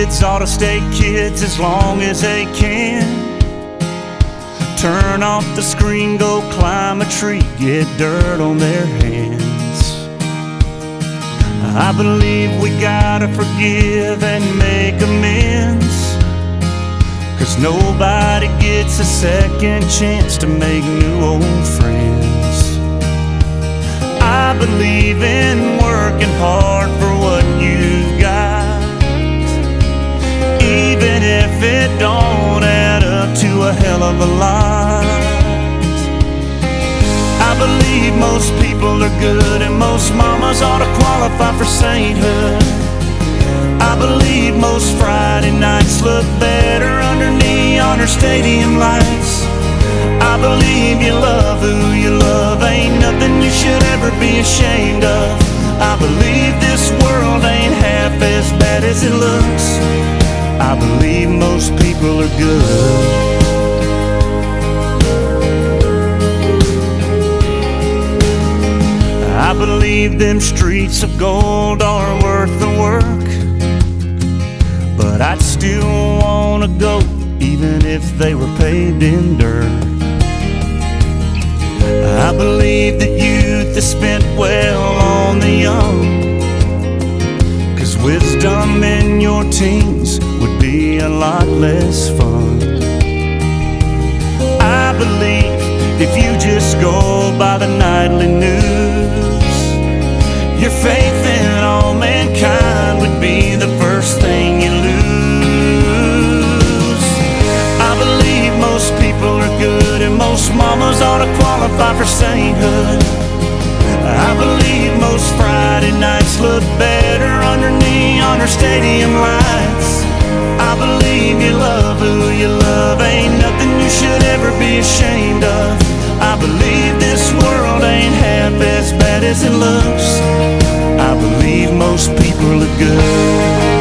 kids ought to stay kids as long as they can. Turn off the screen, go climb a tree, get dirt on their hands. I believe we gotta forgive and make amends, 'cause nobody gets a second chance to make new old friends. I believe in working hard for what you've got, even if it don't add up to a hell of a lot. I believe most people are good and most mamas ought to qualify for sainthood. I believe most Friday nights look better under neon or stadium lights. I believe you love who you love, ain't nothing you should ever be ashamed of. I believe this world ain't half as bad as it looks. I believe most people are good. I believe them streets of gold are worth the work, but I'd still wanna go even if they were paved in dirt. I believe that youth is spent well on the young, 'cause wisdom in your teens would be a lot less fun. I believe if you just go by the nightly news, your faith in all mankind would be the first thing you lose. I believe most people are good and most mamas ought to qualify for sainthood. I believe most Friday nights look better under neon or stadium lights. I believe you love who you love, ain't nothing you should ever be ashamed of. I believe this world ain't half as bad as it looks. I believe most people are good.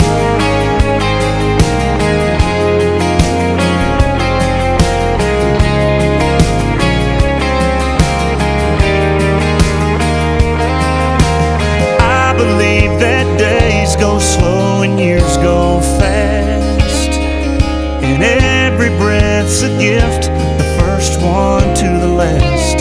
I believe that days go slow and years go fast, and every breath's a gift, the first one to the last.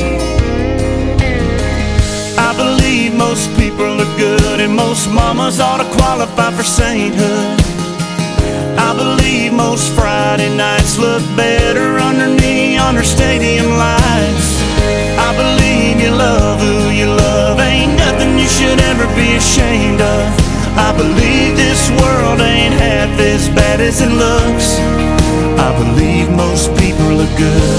I believe most people are good and most mamas ought to qualify for sainthood. I believe most Friday nights look better under neon or stadium lights. I believe you love who you love, ain't nothing you should ever be ashamed of. I believe this world ain't half as bad as it looks. I believe most people are good.